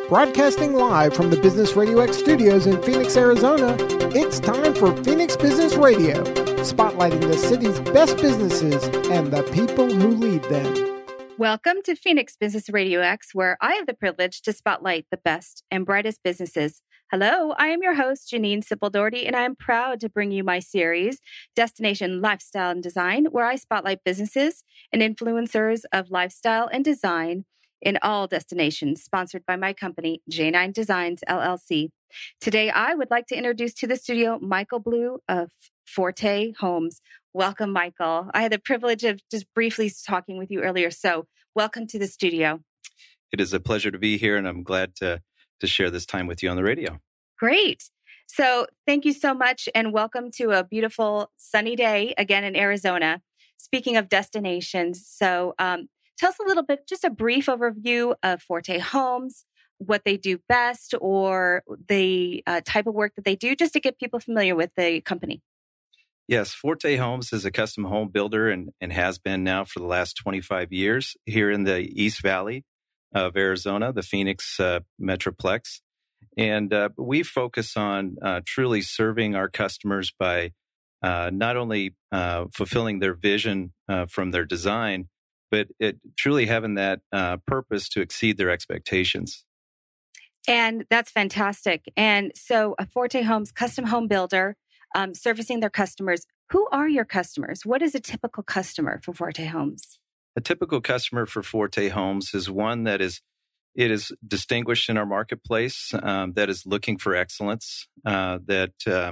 Broadcasting live from the Business Radio X studios in Phoenix, Arizona, it's time for Phoenix Business Radio, spotlighting the city's best businesses and the people who lead them. Welcome to Phoenix Business Radio X, where I have the privilege to spotlight the best and brightest businesses. Hello, I am your host, Janine Sipple-Doherty, and I am proud to bring you my series, Destination Lifestyle and Design, where I spotlight businesses and influencers of lifestyle and design in all destinations, sponsored by my company, J9 Designs, LLC. Today, I would like to introduce to the studio Michael Blue of Forte Homes. Welcome, Michael. I had the privilege of just briefly talking with you earlier, so welcome to the studio. It is a pleasure to be here, and I'm glad to share this time with you on the radio. Great. So thank you so much, and welcome to a beautiful sunny day again in Arizona. Speaking of destinations, so tell us a little bit, just a brief overview of Forte Homes, what they do best, or the type of work that they do, just to get people familiar with the company. Yes, Forte Homes is a custom home builder and has been now for the last 25 years here in the East Valley of Arizona, the Phoenix Metroplex. And we focus on truly serving our customers by not only fulfilling their vision from their design, but truly having that purpose to exceed their expectations. And that's fantastic. And so a Forte Homes custom home builder, servicing their customers. Who are your customers? What is a typical customer for Forte Homes? A typical customer for Forte Homes is one that is distinguished in our marketplace, that is looking for excellence, that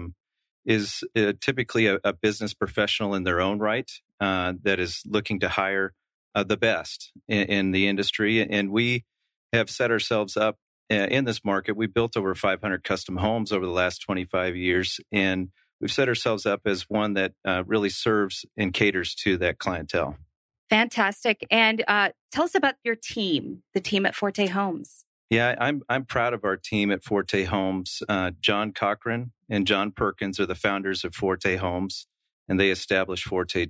is typically a business professional in their own right, that is looking to hire the best in the industry. And we have set ourselves up in this market. We built over 500 custom homes over the last 25 years, and we've set ourselves up as one that really serves and caters to that clientele. Fantastic. And tell us about your team, the team at Forte Homes. Yeah, I'm proud of our team at Forte Homes. John Cochran and John Perkins are the founders of Forte Homes, and they established Forte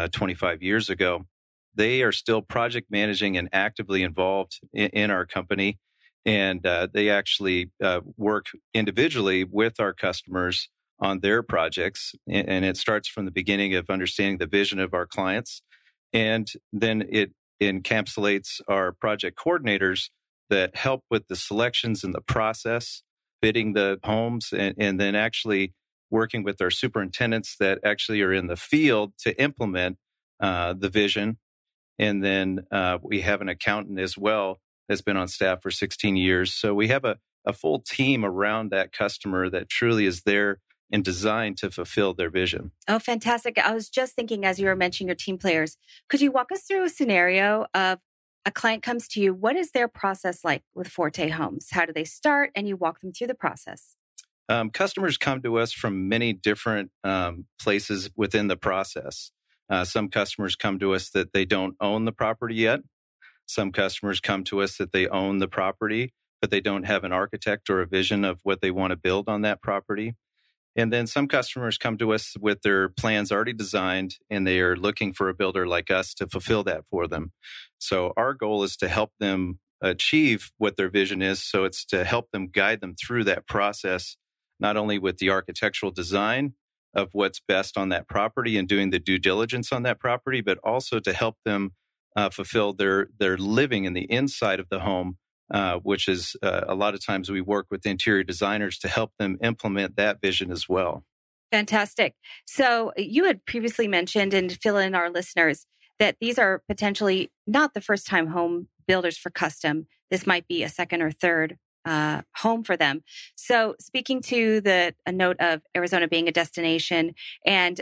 25 years ago. They are still project managing and actively involved in our company, and they actually work individually with our customers on their projects. And it starts from the beginning of understanding the vision of our clients. And then it encapsulates our project coordinators that help with the selections and the process, bidding the homes, and then actually working with our superintendents that actually are in the field to implement the vision. And then we have an accountant as well that's been on staff for 16 years. So we have a full team around that customer that truly is there and designed to fulfill their vision. Oh, fantastic. I was just thinking as you were mentioning your team players, could you walk us through a scenario of a client comes to you? What is their process like with Forte Homes? How do they start? And you walk them through the process. Customers come to us from many different places within the process. Some customers come to us that they don't own the property yet. Some customers come to us that they own the property, but they don't have an architect or a vision of what they want to build on that property. And then some customers come to us with their plans already designed, and they are looking for a builder like us to fulfill that for them. So our goal is to help them achieve what their vision is. So it's to help them guide them through that process, not only with the architectural design of what's best on that property and doing the due diligence on that property, but also to help them fulfill their living in the inside of the home, which is a lot of times we work with interior designers to help them implement that vision as well. Fantastic. So you had previously mentioned, and to fill in our listeners, that these are potentially not the first time home builders for custom. This might be a second or third home for them. So speaking to a note of Arizona being a destination, and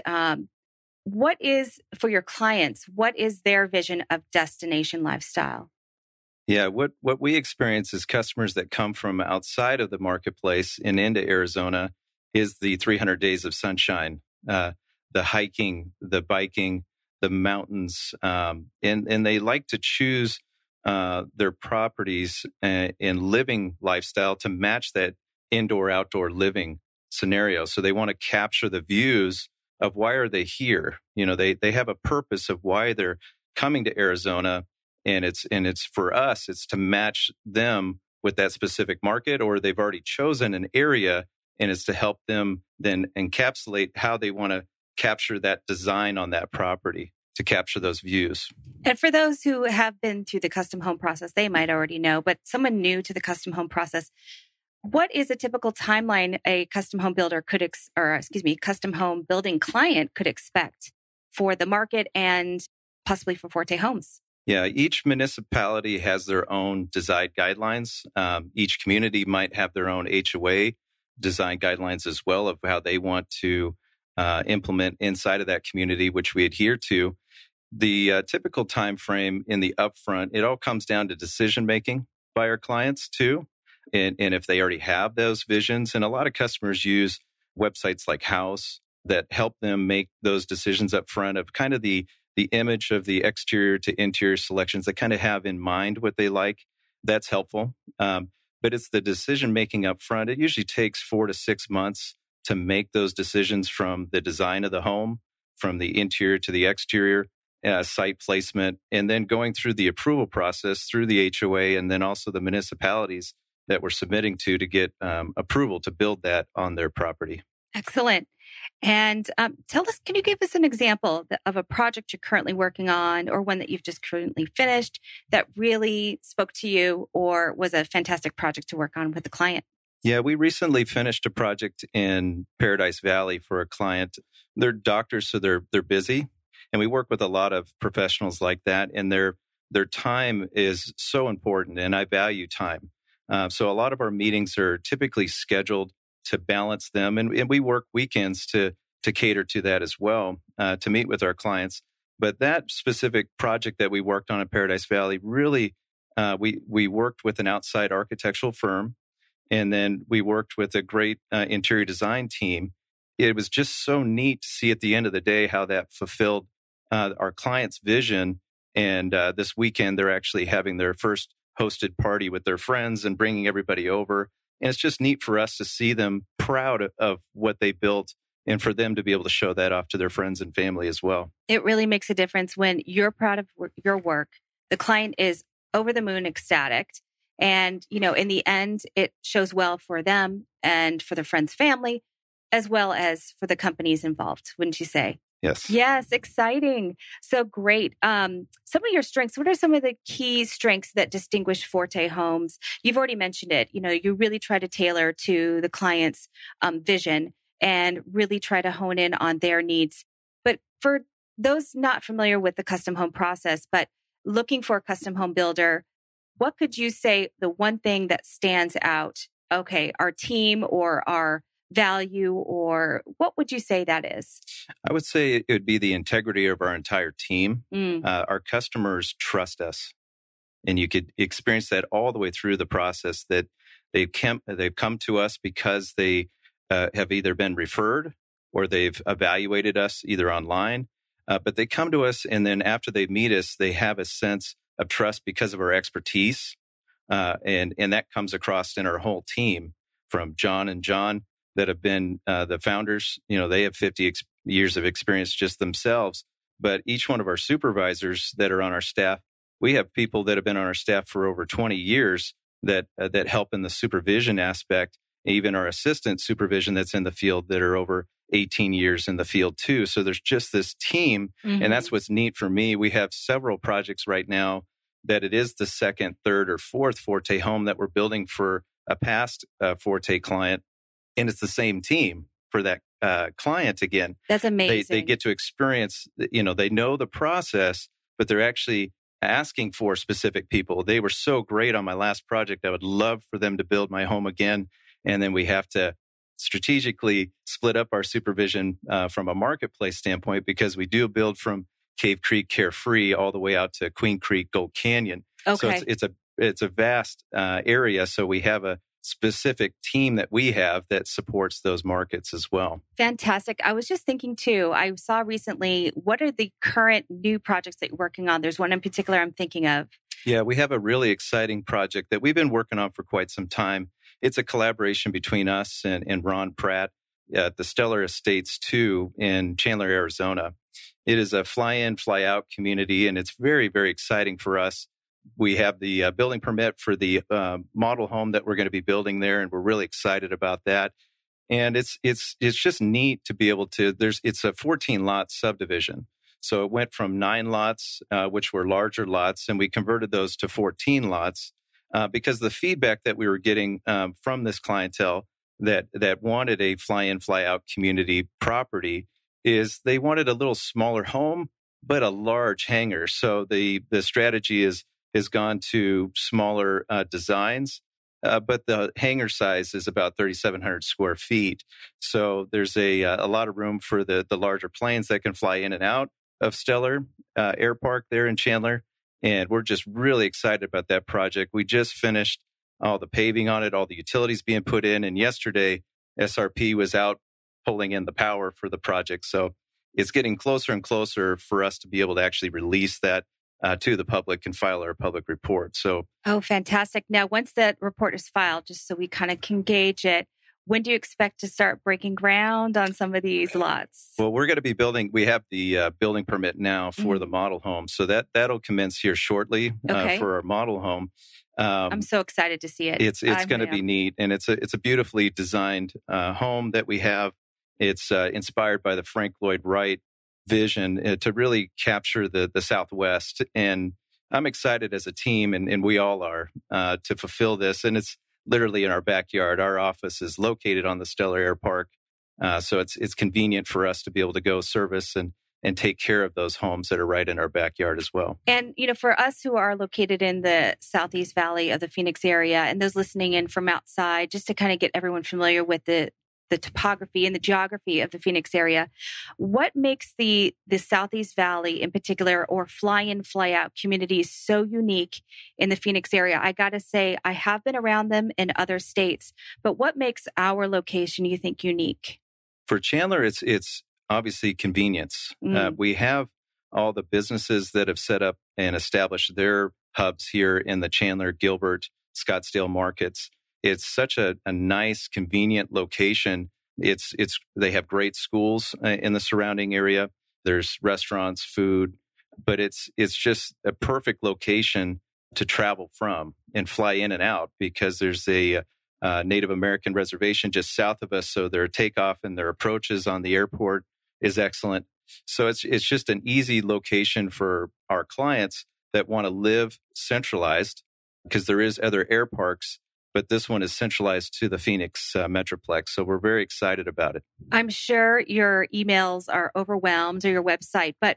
what is, for your clients, what is their vision of destination lifestyle? Yeah, what we experience is customers that come from outside of the marketplace and into Arizona is the 300 days of sunshine, the hiking, the biking, the mountains, and they like to choose their properties and living lifestyle to match that indoor-outdoor living scenario. So they want to capture the views of why are they here. You know, they have a purpose of why they're coming to Arizona, and it's for us, it's to match them with that specific market, or they've already chosen an area, and it's to help them then encapsulate how they want to capture that design on that property to capture those views. And for those who have been through the custom home process, they might already know, but someone new to the custom home process, what is a typical timeline a custom home builder could, custom home building client could expect for the market and possibly for Forte Homes? Yeah, each municipality has their own design guidelines. Each community might have their own HOA design guidelines as well of how they want to implement inside of that community, which we adhere to. The typical time frame in the upfront, it all comes down to decision making by our clients too, and if they already have those visions. And a lot of customers use websites like House that help them make those decisions up front of kind of the image of the exterior to interior selections that kind of have in mind what they like. That's helpful. But it's the decision making up front. It usually takes 4 to 6 months to make those decisions, from the design of the home, from the interior to the exterior, site placement, and then going through the approval process through the HOA and then also the municipalities that we're submitting to get approval to build that on their property. Excellent. And tell us, can you give us an example of a project you're currently working on or one that you've just currently finished that really spoke to you or was a fantastic project to work on with the client? Yeah, we recently finished a project in Paradise Valley for a client. They're doctors, so they're busy. And we work with a lot of professionals like that. And their time is so important, and I value time. So a lot of our meetings are typically scheduled to balance them. And we work weekends to cater to that as well, to meet with our clients. But that specific project that we worked on in Paradise Valley, really, we worked with an outside architectural firm. And then we worked with a great interior design team. It was just so neat to see at the end of the day how that fulfilled our client's vision. And this weekend, they're actually having their first hosted party with their friends and bringing everybody over. And it's just neat for us to see them proud of what they built and for them to be able to show that off to their friends and family as well. It really makes a difference when you're proud of your work. The client is over the moon ecstatic. And, in the end, it shows well for them and for their friends' family, as well as for the companies involved, wouldn't you say? Yes. Yes, exciting. So great. Some of your strengths, what are some of the key strengths that distinguish Forte Homes? You've already mentioned it. You really try to tailor to the client's vision and really try to hone in on their needs. But for those not familiar with the custom home process, but looking for a custom home builder, what could you say the one thing that stands out? Okay, our team or our value, or what would you say that is? I would say it would be the integrity of our entire team. Our customers trust us, and you could experience that all the way through the process, that they've come to us because they have either been referred or they've evaluated us either online, but they come to us, and then after they meet us, they have a sense of trust because of our expertise, and that comes across in our whole team, from John and John that have been the founders. They have 50 years of experience just themselves. But each one of our supervisors that are on our staff, we have people that have been on our staff for over 20 years that help in the supervision aspect. Even our assistant supervision that's in the field that are over 18 years in the field too. So there's just this team. Mm-hmm. And that's what's neat for me. We have several projects right now that it is the second, third, or fourth Forte home that we're building for a past Forte client. And it's the same team for that client again. That's amazing. They get to experience, they know the process, but they're actually asking for specific people. They were so great on my last project. I would love for them to build my home again. And then we have to strategically split up our supervision from a marketplace standpoint, because we do build from Cave Creek, Carefree, all the way out to Queen Creek, Gold Canyon. Okay. So it's a vast area. So we have a specific team that we have that supports those markets as well. Fantastic. I was just thinking too, I saw recently, what are the current new projects that you're working on? There's one in particular I'm thinking of. Yeah, we have a really exciting project that we've been working on for quite some time. It's a collaboration between us and Ron Pratt at the Stellar Estates 2 in Chandler, Arizona. It is a fly-in, fly-out community, and it's very, very exciting for us We have the building permit for the model home that we're going to be building there, and we're really excited about that. And it's just neat to be able to. It's a 14 lot subdivision, so it went from 9 lots, which were larger lots, and we converted those to 14 lots because the feedback that we were getting from this clientele that wanted a fly-in, fly-out community property is they wanted a little smaller home but a large hangar. So the strategy has gone to smaller designs. But the hangar size is about 3,700 square feet. So there's a lot of room for the larger planes that can fly in and out of Stellar Air Park there in Chandler. And we're just really excited about that project. We just finished all the paving on it, all the utilities being put in. And yesterday, SRP was out pulling in the power for the project. So it's getting closer and closer for us to be able to actually release that to the public and file our public report. So, oh, fantastic. Now, once that report is filed, just so we kind of can gauge it, when do you expect to start breaking ground on some of these lots? Well, we're going to be building. We have the building permit now for the model home. So that'll commence here shortly for our model home. I'm so excited to see it. It's going to be neat. And it's a beautifully designed home that we have. It's inspired by the Frank Lloyd Wright vision to really capture the Southwest. And I'm excited as a team, and we all are, to fulfill this. And it's literally in our backyard. Our office is located on the Stellar Air Park. So it's convenient for us to be able to go service and take care of those homes that are right in our backyard as well. And, for us who are located in the Southeast Valley of the Phoenix area and those listening in from outside, just to kind of get everyone familiar with the topography and the geography of the Phoenix area, what makes the Southeast Valley in particular, or fly-in, fly-out communities so unique in the Phoenix area? I got to say, I have been around them in other states, but what makes our location, you think, unique? For Chandler, it's obviously convenience. We have all the businesses that have set up and established their hubs here in the Chandler, Gilbert, Scottsdale markets. It's such a nice, convenient location. They have great schools in the surrounding area. There's restaurants, food, but it's just a perfect location to travel from and fly in and out because there's a Native American reservation just south of us. So their takeoff and their approaches on the airport is excellent. So it's just an easy location for our clients that want to live centralized because there is other air parks, but this one is centralized to the Phoenix Metroplex. So we're very excited about it. I'm sure your emails are overwhelmed, or your website, but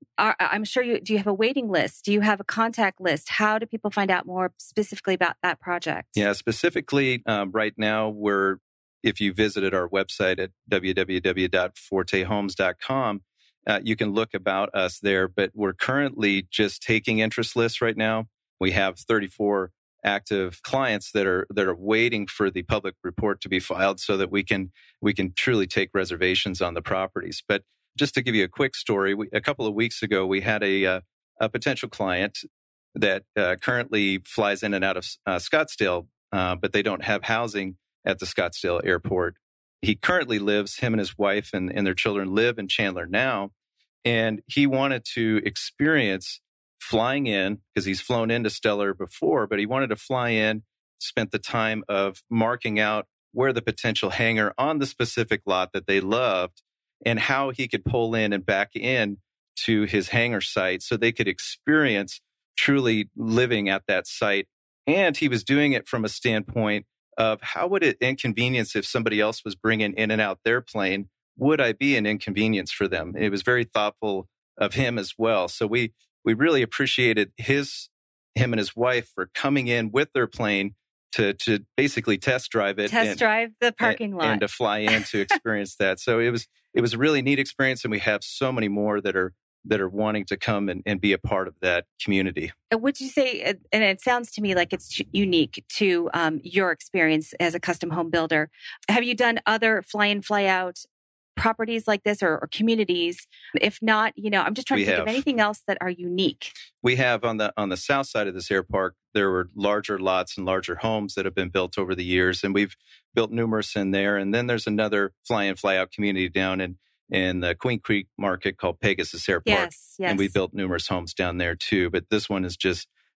I'm sure do you have a waiting list? Do you have a contact list? How do people find out more specifically about that project? Yeah, specifically right now, if you visited our website at www.fortehomes.com, you can look about us there, but we're currently just taking interest lists right now. We have 34 active clients that are waiting for the public report to be filed so that we can truly take reservations on the properties. But just to give you a quick story, a couple of weeks ago, we had a potential client that currently flies in and out of Scottsdale, but they don't have housing at the Scottsdale airport. He currently lives, him and his wife and their children live in Chandler now, and he wanted to experience flying in, because he's flown into Stellar before, but he wanted to fly in, spent the time of marking out where the potential hangar on the specific lot that they loved and how he could pull in and back in to his hangar site so they could experience truly living at that site. And he was doing it from a standpoint of how would it inconvenience if somebody else was bringing in and out their plane? Would I be an inconvenience for them? It was very thoughtful of him as well. So we really appreciated him and his wife for coming in with their plane to basically test drive it, drive the parking lot, and to fly in to experience that. So it was a really neat experience, and we have so many more that are wanting to come and be a part of that community. Would you say, and it sounds to me like it's unique to your experience as a custom home builder, have you done other fly-in, fly-out properties like this or communities? If not, I'm just trying to think of anything else that are unique. We have on the south side of this air park, there were larger lots and larger homes that have been built over the years, and we've built numerous in there. And then there's another fly-in, fly-out community down in the Queen Creek market called Pegasus Air Park. Yes. And we built numerous homes down there too. But this one is just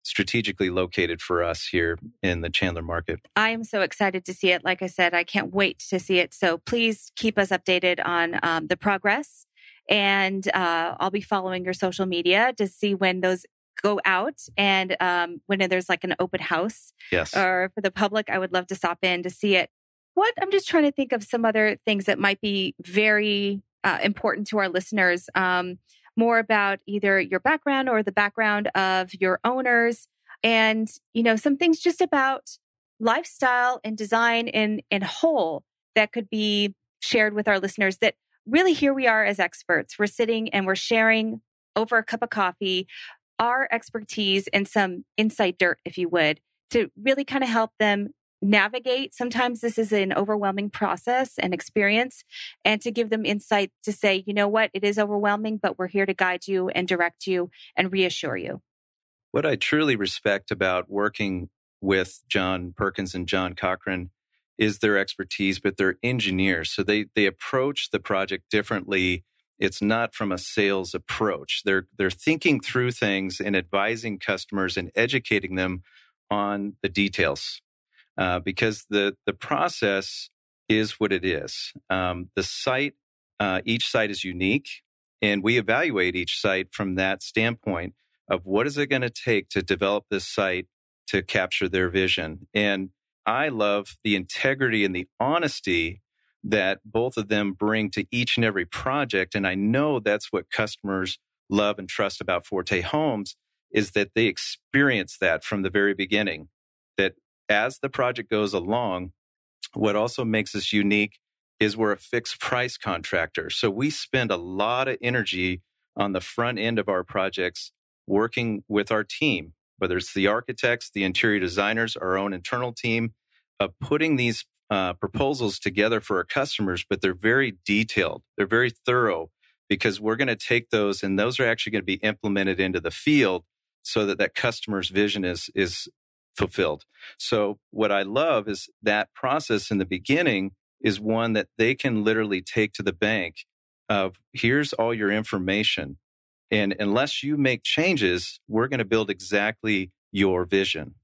strategically located for us here in the Chandler market. I am so excited to see it. Like I said, I can't wait to see it. So please keep us updated on the progress. And I'll be following your social media to see when those go out and when there's like an open house. Yes. Or for the public, I would love to stop in to see it. I'm just trying to think of some other things that might be very important to our listeners. More about either your background or the background of your owners, and some things just about lifestyle and design in whole that could be shared with our listeners. That really, here we are as experts. We're sitting and we're sharing over a cup of coffee our expertise and some inside dirt, if you would, to really kind of help them navigate. Sometimes this is an overwhelming process and experience, and to give them insight to say, you know what, it is overwhelming, but we're here to guide you and direct you and reassure you. What I truly respect about working with John Perkins and John Cochran is their expertise, but they're engineers. So they approach the project differently. It's not from a sales approach. They're thinking through things and advising customers and educating them on the details. Because the process is what it is. The site, each site is unique, and we evaluate each site from that standpoint of what is it going to take to develop this site to capture their vision. And I love the integrity and the honesty that both of them bring to each and every project. And I know that's what customers love and trust about Forte Homes, is that they experience that from the very beginning, that as the project goes along, what also makes us unique is we're a fixed price contractor. So we spend a lot of energy on the front end of our projects working with our team, whether it's the architects, the interior designers, our own internal team, of putting these proposals together for our customers, but they're very detailed. They're very thorough, because we're going to take those, and those are actually going to be implemented into the field so that customer's vision is fulfilled. So what I love is that process in the beginning is one that they can literally take to the bank of, here's all your information. And unless you make changes, we're going to build exactly your vision.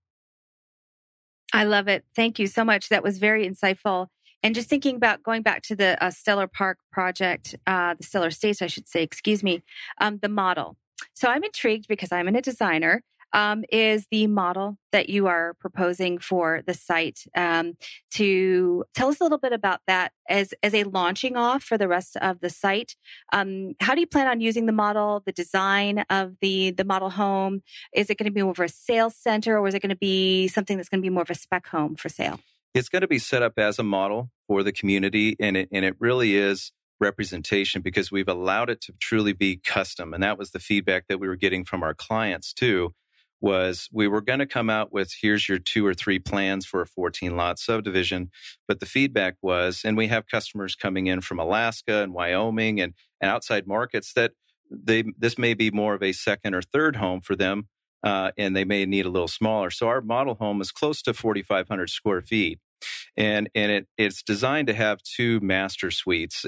I love it. Thank you so much. That was very insightful. And just thinking about going back to the Stellar Park project, the Stellar Estates, I should say, excuse me, the model. So I'm intrigued because I'm a designer. Is the model that you are proposing for the site, to tell us a little bit about that as a launching off for the rest of the site. How do you plan on using the model, the design of the model home? Is it going to be more of a sales center, or is it going to be something that's going to be more of a spec home for sale? It's going to be set up as a model for the community, and it really is representation, because we've allowed it to truly be custom. And that was the feedback that we were getting from our clients too. Was we were going to come out with, here's your 2 or 3 plans for a 14-lot subdivision. But the feedback was, and we have customers coming in from Alaska and Wyoming and outside markets, that this may be more of a second or third home for them, and they may need a little smaller. So our model home is close to 4,500 square feet. And it's designed to have 2 master suites.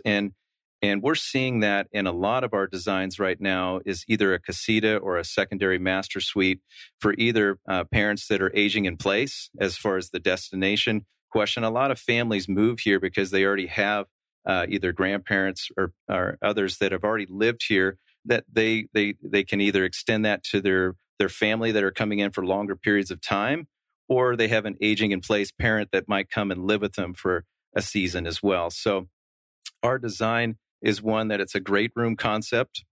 And we're seeing that in a lot of our designs right now is either a casita or a secondary master suite for either parents that are aging in place as far as the destination question. A lot of families move here because they already have either grandparents or others that have already lived here, that they can either extend that to their family that are coming in for longer periods of time, or they have an aging in place parent that might come and live with them for a season as well. So our design is one that it's a great room concept.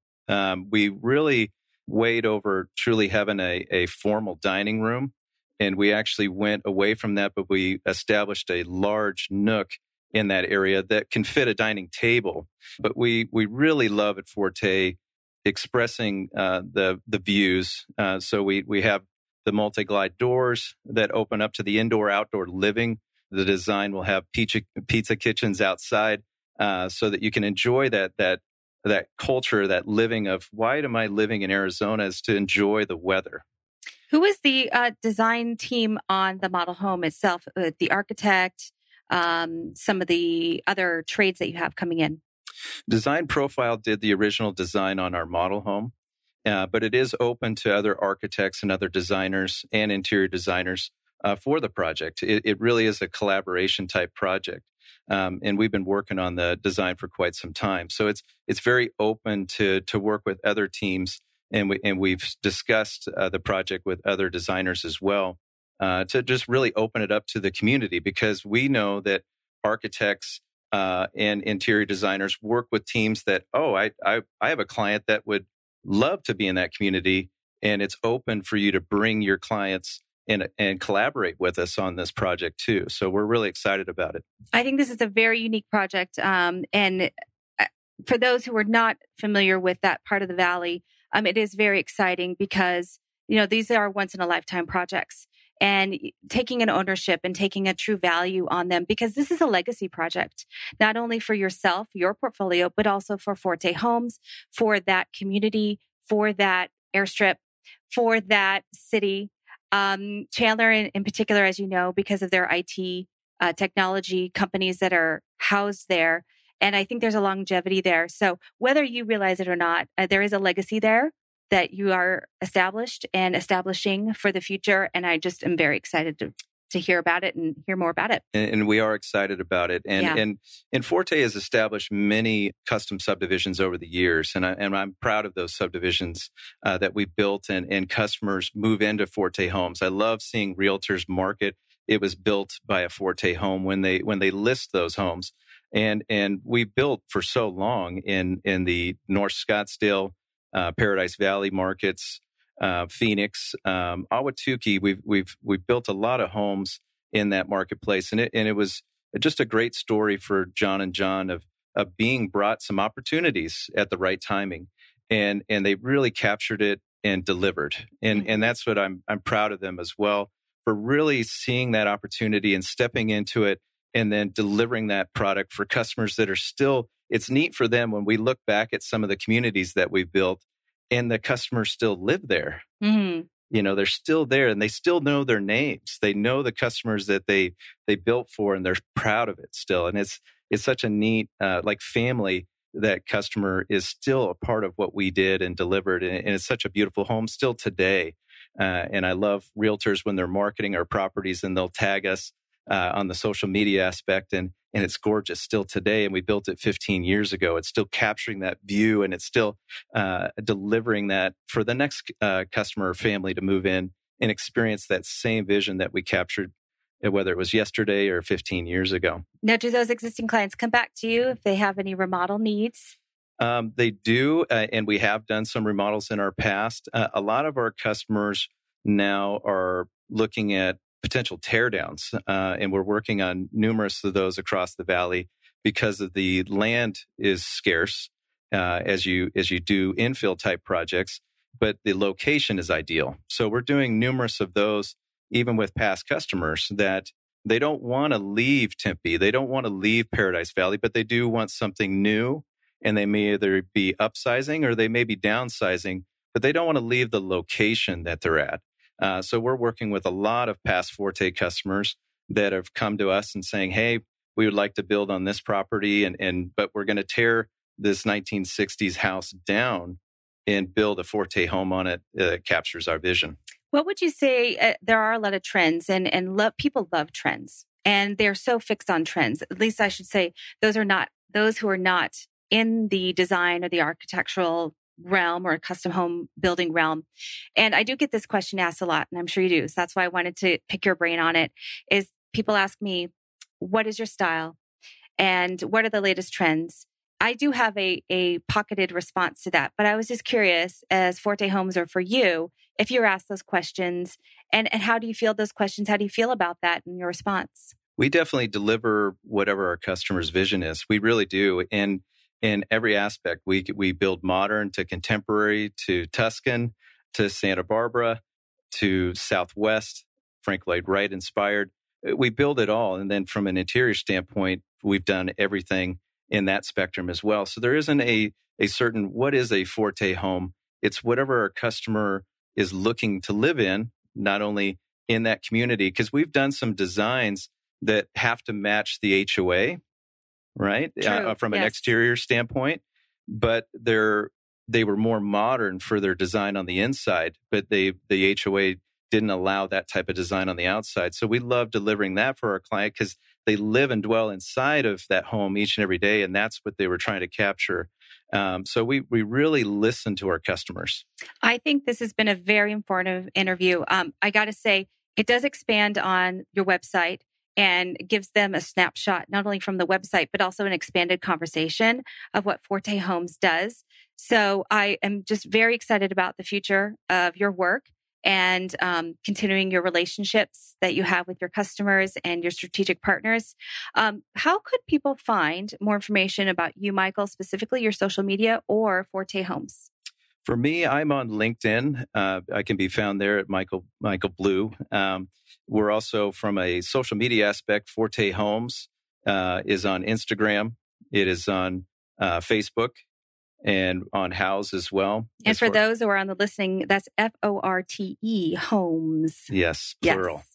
We really weighed over truly having a formal dining room, and we actually went away from that, but we established a large nook in that area that can fit a dining table. But we really love at Forte expressing the views. So we have the multi-glide doors that open up to the indoor-outdoor living. The design will have pizza kitchens outside, so that you can enjoy that culture, that living of, why am I living in Arizona, is to enjoy the weather. Who is the design team on the model home itself? The architect, some of the other trades that you have coming in? Design Profile did the original design on our model home. but it is open to other architects and other designers and interior designers for the project. It really is a collaboration type project. And we've been working on the design for quite some time. So it's very open to work with other teams. And we've discussed the project with other designers as well to just really open it up to the community, because we know that architects and interior designers work with teams that, I have a client that would love to be in that community, and it's open for you to bring your clients and collaborate with us on this project too. So we're really excited about it. I think this is a very unique project. And for those who are not familiar with that part of the Valley, it is very exciting because, these are once in a lifetime projects, and taking an ownership and taking a true value on them, because this is a legacy project, not only for yourself, your portfolio, but also for Forte Homes, for that community, for that airstrip, for that city. Chandler in particular, as you know, because of their IT technology companies that are housed there. And I think there's a longevity there. So whether you realize it or not, there is a legacy there that you are established and establishing for the future. And I just am very excited to hear about it and hear more about it. And we are excited about it. And Forte has established many custom subdivisions over the years. And I'm proud of those subdivisions that we built and customers move into Forte Homes. I love seeing realtors market. It was built by a Forte home when they list those homes. And we built for so long in the North Scottsdale, Paradise Valley markets, Phoenix, Ahwatukee. We've built a lot of homes in that marketplace, and it was just a great story for John and John of being brought some opportunities at the right timing, and they really captured it and delivered, and that's what I'm proud of them as well for really seeing that opportunity and stepping into it, and then delivering that product for customers that are still. It's neat for them when we look back at some of the communities that we've built and the customers still live there. Mm-hmm. They're still there and they still know their names. They know the customers that they built for, and they're proud of it still. And it's such a neat, like family, that customer is still a part of what we did and delivered. And it's such a beautiful home still today. And I love realtors when they're marketing our properties and they'll tag us on the social media aspect, and it's gorgeous still today. And we built it 15 years ago. It's still capturing that view, and it's still delivering that for the next customer or family to move in and experience that same vision that we captured, whether it was yesterday or 15 years ago. Now, do those existing clients come back to you if they have any remodel needs? They do, and we have done some remodels in our past. A lot of our customers now are looking at potential teardowns, and we're working on numerous of those across the valley because of the land is scarce as you do infill type projects, but the location is ideal. So we're doing numerous of those, even with past customers that they don't want to leave Tempe, they don't want to leave Paradise Valley, but they do want something new, and they may either be upsizing or they may be downsizing, but they don't want to leave the location that they're at. So we're working with a lot of past Forte customers that have come to us and saying, hey, we would like to build on this property, but we're going to tear this 1960s house down and build a Forte home on it that captures our vision. What would you say? There are a lot of trends, and people love trends, and they're so fixed on trends. At least I should say those who are not in the design or the architectural realm or a custom home building realm. And I do get this question asked a lot, and I'm sure you do. So that's why I wanted to pick your brain on it. Is people ask me, what is your style? And what are the latest trends? I do have a pocketed response to that, but I was just curious, as Forte Homes or for you, if you're asked those questions, and how do you feel those questions? How do you feel about that in your response? We definitely deliver whatever our customer's vision is. We really do. And in every aspect, we build modern to contemporary to Tuscan to Santa Barbara to Southwest, Frank Lloyd Wright inspired. We build it all. And then from an interior standpoint, we've done everything in that spectrum as well. So there isn't a certain, what is a Forte home? It's whatever our customer is looking to live in, not only in that community, because we've done some designs that have to match the HOA, right? From an exterior standpoint, but they're they were more modern for their design on the inside, but the HOA didn't allow that type of design on the outside. So we love delivering that for our client because they live and dwell inside of that home each and every day, and that's what they were trying to capture. So we really listen to our customers. I think this has been a very informative interview. I got to say, it does expand on your website and gives them a snapshot, not only from the website, but also an expanded conversation of what Forte Homes does. So I am just very excited about the future of your work and continuing your relationships that you have with your customers and your strategic partners. How could people find more information about you, Michael, specifically your social media or Forte Homes? For me, I'm on LinkedIn. I can be found there at Michael Blue. We're also, from a social media aspect, Forte Homes is on Instagram. It is on Facebook and on Houzz as well. And for those who are on the listening, that's FORTE Homes. Yes, plural. Yes.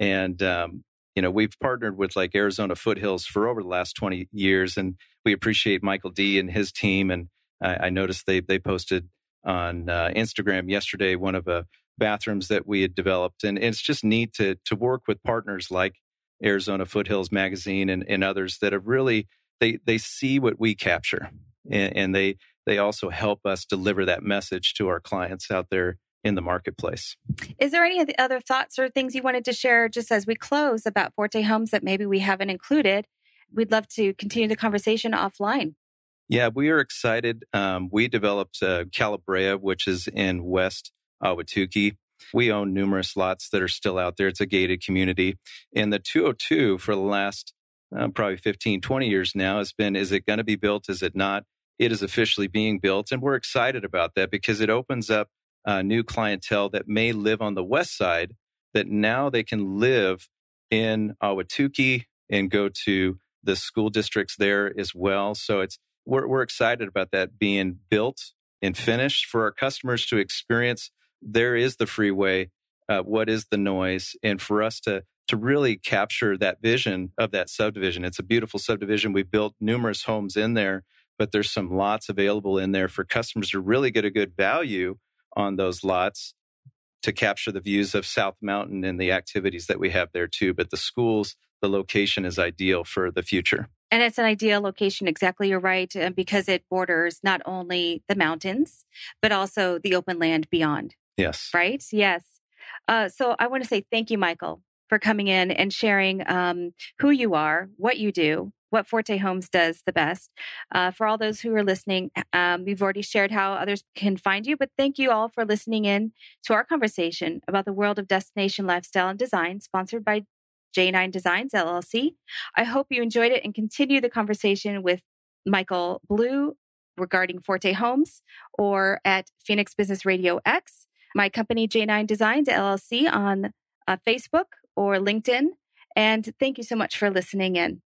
And we've partnered with like Arizona Foothills for over the last 20 years, and we appreciate Michael D and his team. And I noticed they posted on Instagram yesterday one of the bathrooms that we had developed, and it's just neat to work with partners like Arizona Foothills Magazine and others that have really they see what we capture, and they also help us deliver that message to our clients out there in the marketplace. Is there any other thoughts or things you wanted to share just as we close about Forte Homes that maybe we haven't included? We'd love to continue the conversation offline. Yeah, we are excited. We developed Calabria, which is in West Ahwatukee. We own numerous lots that are still out there. It's a gated community. And the 202 for the last probably 15, 20 years now has been, is it going to be built? Is it not? It is officially being built. And we're excited about that because it opens up new clientele that may live on the west side, that now they can live in Ahwatukee and go to the school districts there as well. So we're excited about that being built and finished for our customers to experience. There is the freeway. What is the noise? And for us to really capture that vision of that subdivision. It's a beautiful subdivision. We built numerous homes in there, but there's some lots available in there for customers to really get a good value on those lots to capture the views of South Mountain and the activities that we have there too. But the schools, the location is ideal for the future. And it's an ideal location. Exactly. You're right. Because it borders not only the mountains, but also the open land beyond. Yes. Right? Yes. So I want to say thank you, Michael, for coming in and sharing who you are, what you do, what Forte Homes does the best. For all those who are listening, we've already shared how others can find you, but thank you all for listening in to our conversation about the world of destination lifestyle and design, sponsored by J9 Designs, LLC. I hope you enjoyed it and continue the conversation with Michael Blue regarding Forte Homes or at Phoenix Business Radio X, my company J9 Designs, LLC on Facebook or LinkedIn. And thank you so much for listening in.